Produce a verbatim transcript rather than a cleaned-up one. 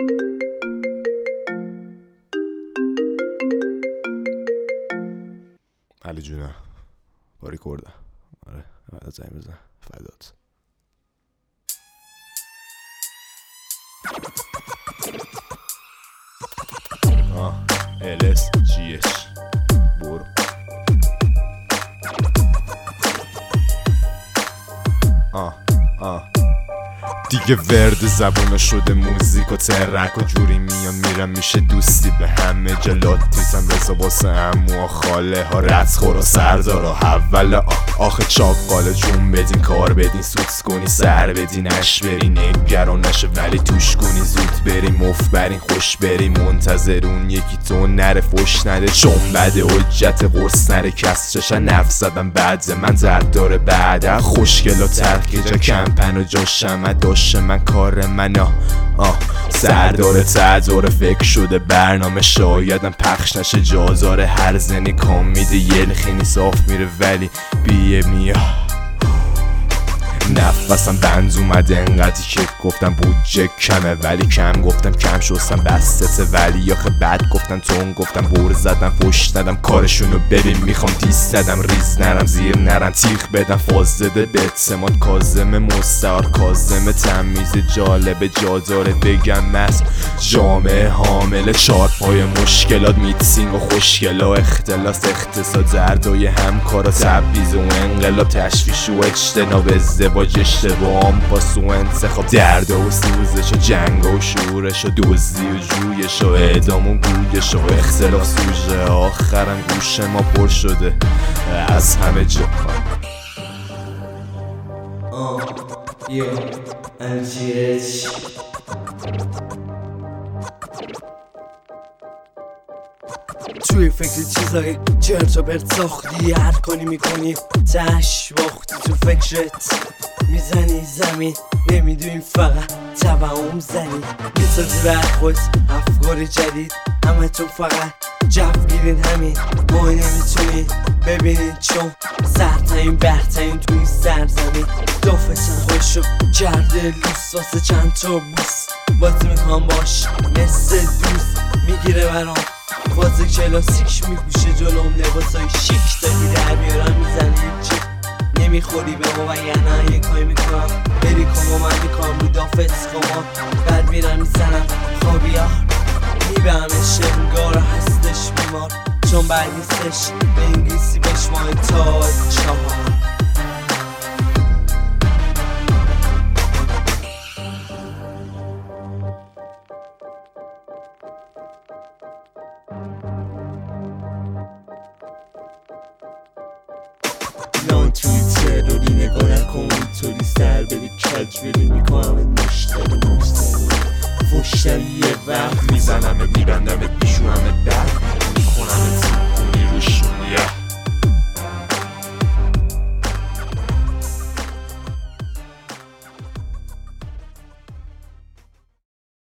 علی جونه با ریکورده. آره بعد از زنگ بزن فدات. آه ال اس جی اچ برو. آه آه دیگه ورد زبونه شده موزیک و ترک و جوری میان میرم میشه دوستی به همه جلات تیزم رزا باسه امو و خاله ها رتخور و سردار و اول آه آخه چاقاله جون بدین کار بدین سوتس کنی سر بدین اش بری نگران نشه ولی توش کنی زود بری مفت برین خوش بری منتظرون یکی تو نره فش نده چون بده حجت قرص نره کس چشن نفس زدم بعد من درد داره بعد خوشگلا ترک جا کمپن و جا شمه داشت من کار من آه آه سردار تداره فکر شده برنامه شایدم پخش نشه جازاره هر زنی کام میده یه خیلی صاف میره ولی بیه میاه نفسم بند اومده انقدری که گفتم بودجه کمه ولی کم گفتم کم شستم بستته ولی آخه بد گفتم تون گفتم بور زدم فش ندم کارشونو ببین میخوام دیس زدم ریز نرم زیر نرم تیخ بدم فازده به اعتماد کازم مستعار کازم تمیز جالب جاداره بگم مست جامعه حامل چار پای مشکلات میتسینگ و خوشگلا اختلاس اختصاد دردای همکارا تبعیض و انقلاب تشویش و اجتناب ازدواج اشتباهم پاس و انتخاب درد و سوزش و جنگ و شورش و دزدی و جویش و اعدام و گویش و اختلاف سوژه آخرم گوش ما پر شده از همه جا. آه یا الجیرچ توی فکر چیزایی چرت و پرت ساختی هر کاری میکنی تش باختی تو فکرت میزنی زمین نمیدونی فقط توهم زنی میسازی بر خود افکار جدید همه تو فقط جف گیرین همین ما نمیتونی ببینین چون سرترین برترین تو این سرزمین دافتن خوشو کرده لوس واسه چند تا بوس باز میخوام باش مثل دوست میگیره برام فاز کلاسیک میپوشه جلوم لباسای شیک داری در بیارم میزنی چی نمیخوری به ما وگرنه یه کاری میکنم بری کما من میکنم رو دافت کما بعد میرم میزنم خوابیار میبرمش انگار هستش بیمار چون بعد نیستش به انگلیسی بشمای تا چهار. نه تویتر رو دی نگاه نکن اینطوری سر بری کج بری میکنم مشتری مشتری فشتری یه وقت میزنمت میبندمت میشونمت برد میکنمت